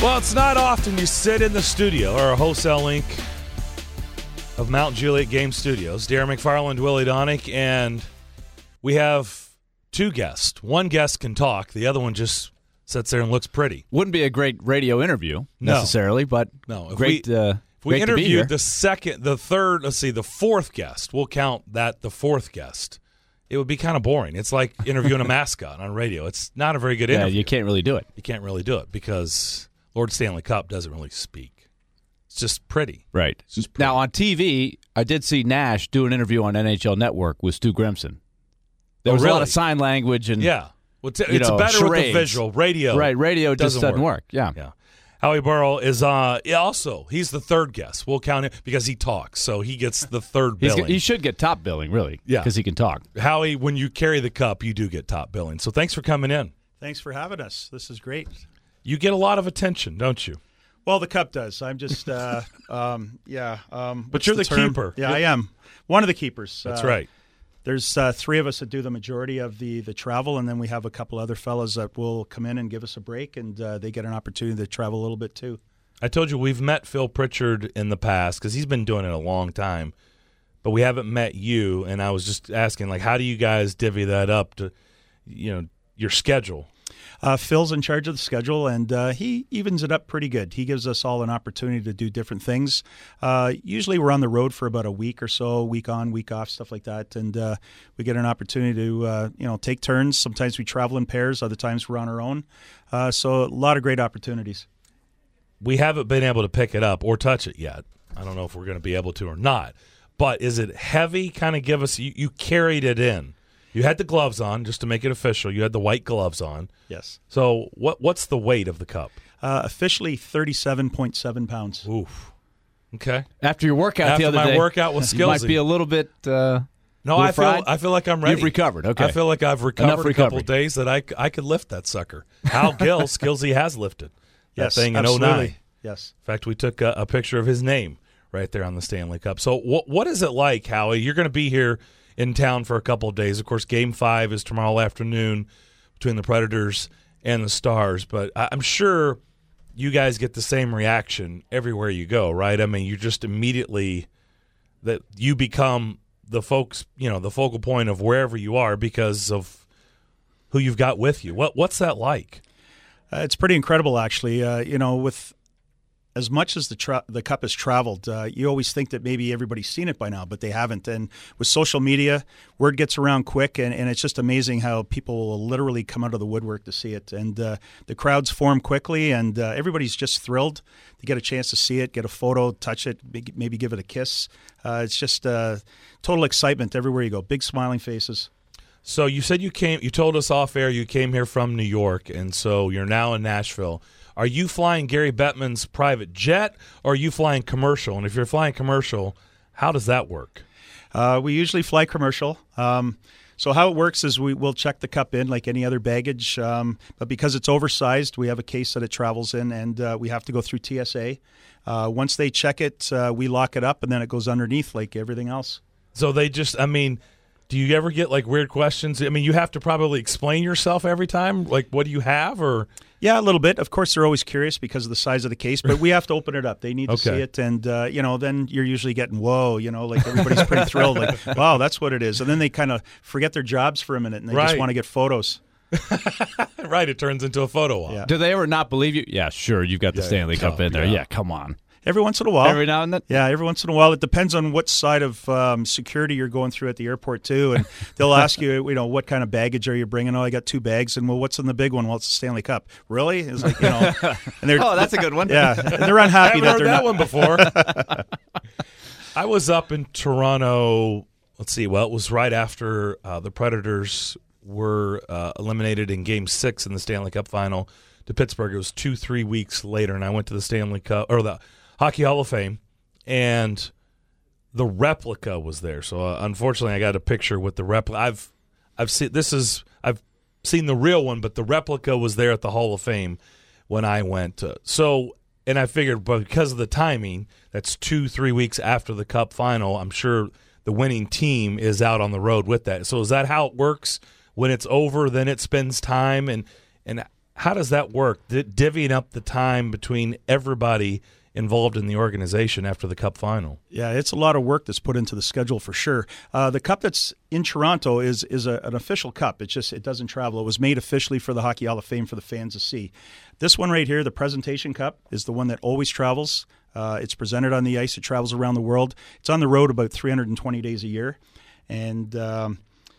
Well, it's not often you sit in the studio or a wholesale link of Mount Juliet Game Studios. Darren McFarland, Willie Donick, and we have two guests. One guest can talk. The other one just sits there and looks pretty. Wouldn't be a great radio interview necessarily, but great. If we interviewed the fourth guest, we'll count that the fourth guest. It would be kind of boring. It's like interviewing a mascot on radio. It's not a very good interview. Yeah, you can't really do it. You can't really do it because Lord Stanley Cup doesn't really speak. It's just pretty. Right. Now, on TV, I did see Nash do an interview on NHL Network with Stu Grimson. There was a lot of sign language and well, it's better charades. with the visual. Radio. Right, radio just doesn't work. Yeah. Howie Burrow is also, he's the third guest. We'll count it because he talks, so he gets the third billing. He should get top billing, really, because he can talk. Howie, when you carry the cup, you do get top billing. So thanks for coming in. Thanks for having us. This is great. You get a lot of attention, don't you? Well, the cup does. I'm just, but you're the keeper. Yeah, I am. One of the keepers. That's right. There's three of us that do the majority of the travel, and then we have a couple other fellas that will come in and give us a break, and they get an opportunity to travel a little bit too. I told you we've met Phil Pritchard in the past because he's been doing it a long time, but we haven't met you, and I was just asking, like, how do you guys divvy that up to, your schedule? Phil's in charge of the schedule, and he evens it up pretty good. He gives us all an opportunity to do different things. Usually we're on the road for about a week or so, week on, week off, stuff like that, and we get an opportunity to take turns. Sometimes we travel in pairs, other times we're on our own. So a lot of great opportunities. We haven't been able to pick it up or touch it yet. I don't know if we're going to be able to or not. But is it heavy? Kind of give us – you carried it in. You had the gloves on, just to make it official. You had the white gloves on. Yes. So what's the weight of the cup? Officially 37.7 pounds. Oof. Okay. After your workout the other day. After my workout with Skillsy. You might be a little bit No, I feel like I'm ready. You've recovered, okay. I feel like I've recovered a couple of days that I could lift that sucker. Hal Gill, Skillsy has lifted that thing in absolutely. 2009. Yes. In fact, we took a picture of his name right there on the Stanley Cup. So what is it like, Howie? You're going to be here in town for a couple of days. Of course, Game 5 is tomorrow afternoon between the Predators and the Stars. But I'm sure you guys get the same reaction everywhere you go, right? I mean, you just immediately that you become the focal point of wherever you are because of who you've got with you. What's that like? It's pretty incredible, actually. With as much as the cup has traveled, you always think that maybe everybody's seen it by now, but they haven't. And with social media, word gets around quick, and it's just amazing how people will literally come out of the woodwork to see it. And the crowds form quickly, and everybody's just thrilled to get a chance to see it, get a photo, touch it, maybe give it a kiss. It's just total excitement everywhere you go, big smiling faces. So you said you told us off air you came here from New York, and so you're now in Nashville. Are you flying Gary Bettman's private jet, or are you flying commercial? And if you're flying commercial, how does that work? We usually fly commercial. So how it works is we'll check the cup in like any other baggage, but because it's oversized, we have a case that it travels in, and we have to go through TSA. Once they check it, we lock it up, and then it goes underneath like everything else. So do you ever get like weird questions? I mean, you have to probably explain yourself every time. Like, what do you have, or? Yeah, a little bit. Of course, they're always curious because of the size of the case, but we have to open it up. They need to see it, and then you're usually getting whoa, like everybody's pretty thrilled, like wow, that's what it is, and then they kind of forget their jobs for a minute and they just want to get photos. Right, it turns into a photo op. Yeah. Do they ever not believe you? Yeah, sure, you've got the Stanley Cup in there. Yeah, come on. Every once in a while. Every now and then? Yeah, every once in a while. It depends on what side of security you're going through at the airport, too. And they'll ask you, what kind of baggage are you bringing? Oh, I got 2 bags. And, well, what's in the big one? Well, it's the Stanley Cup. Really? It's like, and they're, oh, that's a good one. Yeah, and they're unhappy I haven't that heard they're that one before. I was up in Toronto, let's see, well, it was right after the Predators were eliminated in Game 6 in the Stanley Cup final to Pittsburgh. It was 2-3 weeks later, and I went to the Stanley Cup, or the Hockey Hall of Fame, and the replica was there. So unfortunately, I got a picture with the replica. I've seen the real one, but the replica was there at the Hall of Fame when I went. And I figured, but because of the timing, that's 2-3 weeks after the Cup final. I'm sure the winning team is out on the road with that. So is that how it works? When it's over, then it spends time, and How does that work? Divvying up the time between everybody involved in the organization after the Cup final. Yeah, it's a lot of work that's put into the schedule for sure. The Cup that's in Toronto is an official Cup. It doesn't travel. It was made officially for the Hockey Hall of Fame for the fans to see. This one right here, the Presentation Cup, is the one that always travels. It's presented on the ice. It travels around the world. It's on the road about 320 days a year. And, the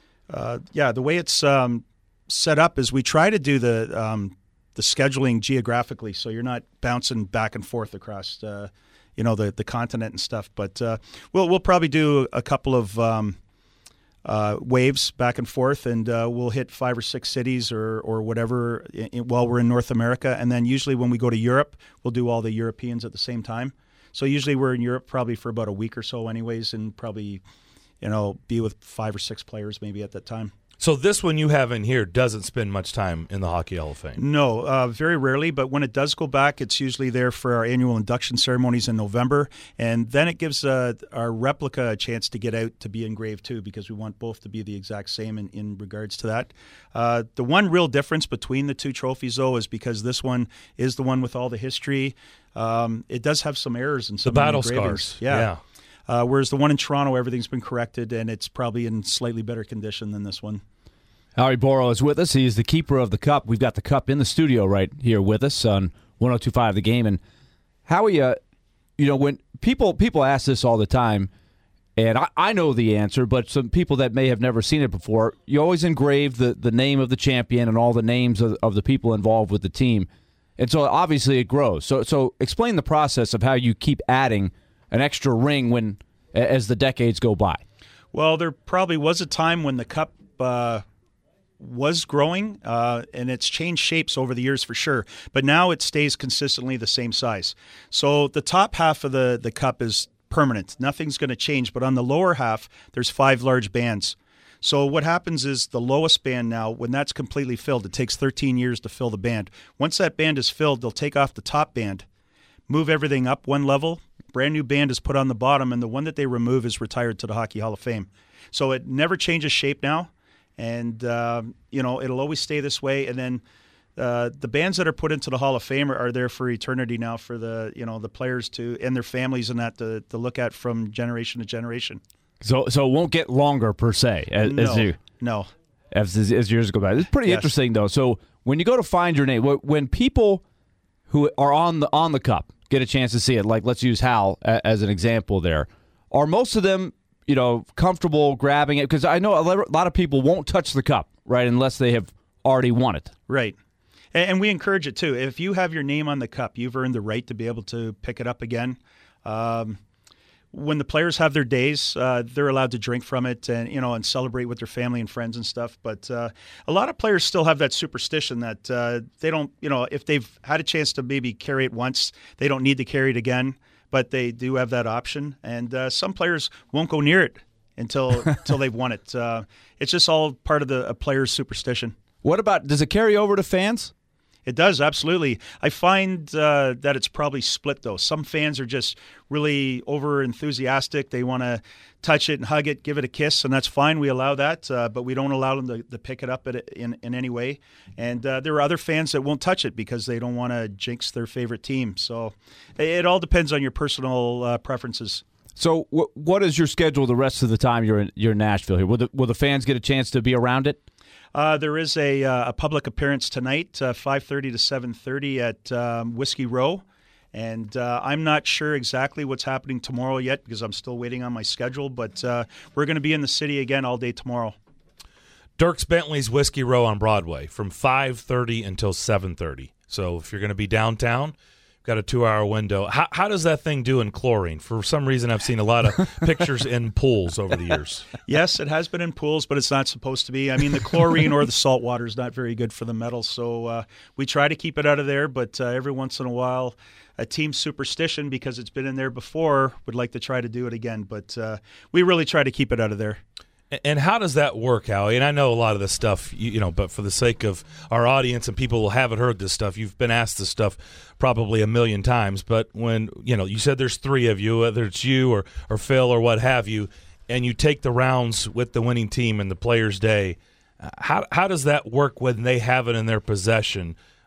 way it's set up is we try to do the scheduling geographically, so you're not bouncing back and forth across, the continent and stuff. But we'll probably do a couple of waves back and forth, and we'll hit 5 or 6 cities or whatever while we're in North America. And then usually when we go to Europe, we'll do all the Europeans at the same time. So usually we're in Europe probably for about a week or so anyways, and probably, be with 5 or 6 players maybe at that time. So this one you have in here doesn't spend much time in the Hockey Hall of Fame? No, very rarely. But when it does go back, it's usually there for our annual induction ceremonies in November. And then it gives our replica a chance to get out to be engraved too, because we want both to be the exact same in regards to that. The one real difference between the two trophies, though, is because this one is the one with all the history. It does have some errors in some of the battle engravings. Scars. Yeah. Whereas the one in Toronto, everything's been corrected, and it's probably in slightly better condition than this one. Howie Borough is with us. He is the keeper of the Cup. We've got the Cup in the studio right here with us on 102.5 The Game. And Howie, when people ask this all the time, and I know the answer, but some people that may have never seen it before, you always engrave the name of the champion and all the names of the people involved with the team. And so obviously it grows. So explain the process of how you keep adding an extra ring as the decades go by. Well, there probably was a time when the Cup was growing, and it's changed shapes over the years for sure. But now it stays consistently the same size. So the top half of the Cup is permanent. Nothing's going to change. But on the lower half, there's 5 large bands. So what happens is the lowest band now, when that's completely filled, it takes 13 years to fill the band. Once that band is filled, they'll take off the top band, move everything up one level, brand new band is put on the bottom, and the one that they remove is retired to the Hockey Hall of Fame. So it never changes shape now, and it'll always stay this way. And then the bands that are put into the Hall of Fame are there for eternity now for the players to and their families and that to look at from generation to generation. So it won't get longer per se as years go by. It's pretty interesting though. So when you go to find your name, when people who are on the Cup get a chance to see it, like let's use Hal as an example there, are most of them comfortable grabbing it? Because I know a lot of people won't touch the Cup, right, unless they have already won it. Right. And we encourage it too. If you have your name on the Cup, you've earned the right to be able to pick it up again. When the players have their days, they're allowed to drink from it and celebrate with their family and friends and stuff. But a lot of players still have that superstition that they don't, if they've had a chance to maybe carry it once, they don't need to carry it again. But they do have that option. And some players won't go near it until they've won it. It's just all part of a player's superstition. What about, does it carry over to fans? It does, absolutely. I find that it's probably split, though. Some fans are just really over-enthusiastic. They want to touch it and hug it, give it a kiss, and that's fine. We allow that, but we don't allow them to pick it up in any way. And there are other fans that won't touch it because they don't want to jinx their favorite team. So it all depends on your personal preferences. So what is your schedule the rest of the time you're in Nashville here? Will the fans get a chance to be around it? There is a public appearance tonight, 5:30 to 7:30 at Whiskey Row. And I'm not sure exactly what's happening tomorrow yet because I'm still waiting on my schedule. But we're going to be in the city again all day tomorrow. Dierks Bentley's Whiskey Row on Broadway from 5:30 until 7:30. So if you're going to be downtown, got a 2-hour window. How does that thing do in chlorine? For some reason, I've seen a lot of pictures in pools over the years. Yes, it has been in pools, but it's not supposed to be. I mean, the chlorine or the salt water is not very good for the metals, so we try to keep it out of there, but every once in a while, a team superstition, because it's been in there before, would like to try to do it again, but we really try to keep it out of there. And how does that work, Howie? And I know a lot of this stuff, but for the sake of our audience and people who haven't heard this stuff, you've been asked this stuff probably a million times. But when, you said there's 3 of you, whether it's you or Phil or what have you, and you take the rounds with the winning team and the player's day, how does that work when they have it in their possession?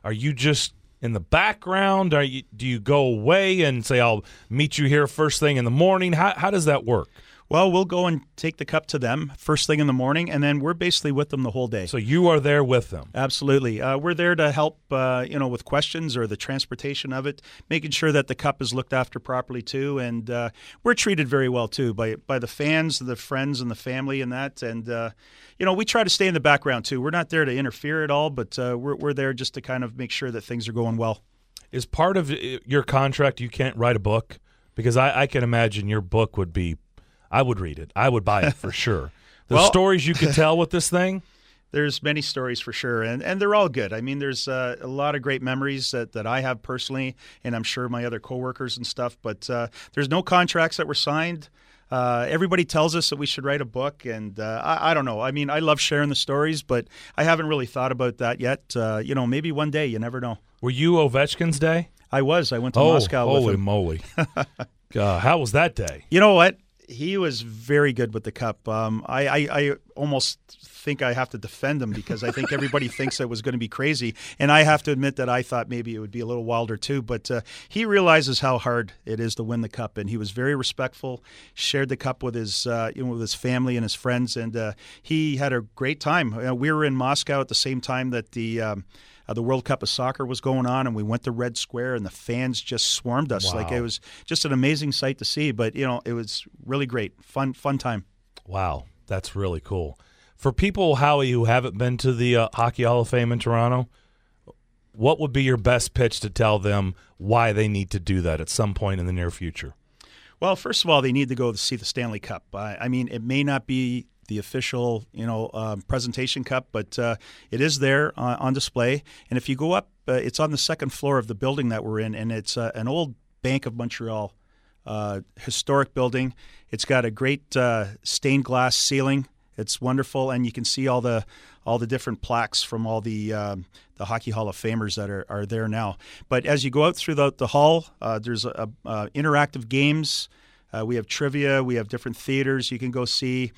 Are you just in the background? Do you go away and say, I'll meet you here first thing in the morning? How does that work? Well, we'll go and take the cup to them first thing in the morning, and then we're basically with them the whole day. So you are there with them? Absolutely. We're there to help, with questions or the transportation of it, making sure that the cup is looked after properly too. And we're treated very well too by the fans, the friends, and the family and that. And, we try to stay in the background too. We're not there to interfere at all, but we're there just to kind of make sure that things are going well. Is part of your contract you can't write a book? Because I can imagine your book would be, I would read it. I would buy it for sure. The stories you could tell with this thing? There's many stories for sure, and they're all good. I mean, there's a lot of great memories that I have personally, and I'm sure my other coworkers and stuff, but there's no contracts that were signed. Everybody tells us that we should write a book, and I don't know. I mean, I love sharing the stories, but I haven't really thought about that yet. Maybe one day, you never know. Were you Ovechkin's day? I was. I went to Moscow with him. Holy moly. How was that day? You know what? He was very good with the cup. I almost think I have to defend him because I think everybody thinks it was going to be crazy. And I have to admit that I thought maybe it would be a little wilder too. But he realizes how hard it is to win the cup. And he was very respectful, shared the cup with his with his family and his friends. And he had a great time. We were in Moscow at the same time that the World Cup of Soccer was going on, and we went to Red Square, and the fans just swarmed us. Wow. Like, it was just an amazing sight to see. But, it was really great. Fun time. Wow, that's really cool. For people, Howie, who haven't been to the Hockey Hall of Fame in Toronto, what would be your best pitch to tell them why they need to do that at some point in the near future? Well, first of all, they need to go to see the Stanley Cup. I mean, it may not be the official, presentation cup, but it is there on display. And if you go up, it's on the second floor of the building that we're in, and it's an old Bank of Montreal historic building. It's got a great stained glass ceiling. It's wonderful, and you can see all the different plaques from all the Hockey Hall of Famers that are there now. But as you go out through the hall, there's interactive games. We have trivia. We have different theaters you can go see.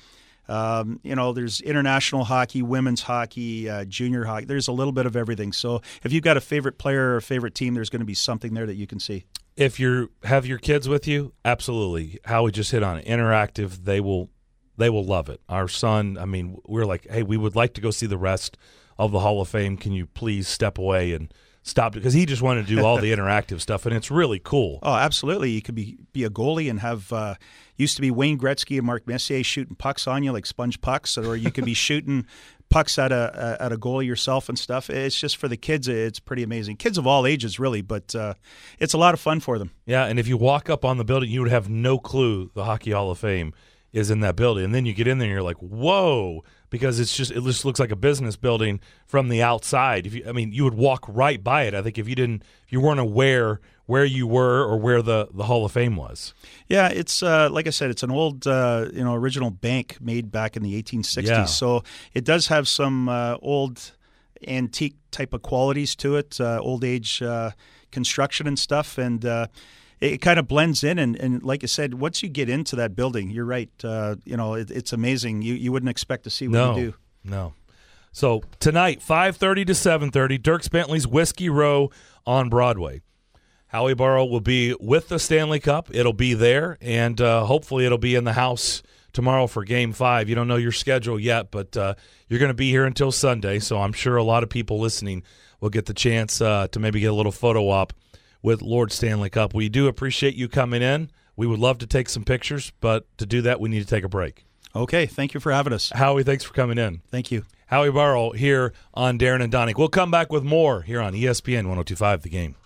There's international hockey, women's hockey, junior hockey. There's a little bit of everything. So if you've got a favorite player or a favorite team, there's going to be something there that you can see. If you have your kids with you, absolutely. Howie just hit on it. Interactive, they will love it. Our son, I mean, we're like, hey, we would like to go see the rest of the Hall of Fame. Can you please step away and stop? Because he just wanted to do all the interactive stuff, and it's really cool. Oh, absolutely. You could be a goalie and have used to be Wayne Gretzky and Mark Messier shooting pucks on you like sponge pucks, or you could be shooting pucks at a goalie yourself and stuff. It's just for the kids. It's pretty amazing. Kids of all ages, really, but it's a lot of fun for them. Yeah, and if you walk up on the building, you would have no clue the Hockey Hall of Fame is in that building. And then you get in there and you're like, whoa, because it just looks like a business building from the outside. You would walk right by it, I think, if you weren't aware where you were or where the Hall of Fame was. Yeah, it's like I said, it's an old original bank made back in the 1860s. Yeah. So it does have some old antique type of qualities to it, old age construction and stuff, and it kind of blends in, and like I said, once you get into that building, you're right. It's amazing. You wouldn't expect to see what you do. No. So tonight, 5:30 to 7:30, Dierks Bentley's Whiskey Row on Broadway. Howie Burrow will be with the Stanley Cup. It'll be there, and hopefully it'll be in the house tomorrow for Game 5. You don't know your schedule yet, but you're going to be here until Sunday, so I'm sure a lot of people listening will get the chance to maybe get a little photo op with Lord Stanley Cup. We do appreciate you coming in. We would love to take some pictures, but to do that, we need to take a break. Okay, thank you for having us. Howie, thanks for coming in. Thank you. Howie Burrow here on Darren and Donick. We'll come back with more here on ESPN 102.5 The Game.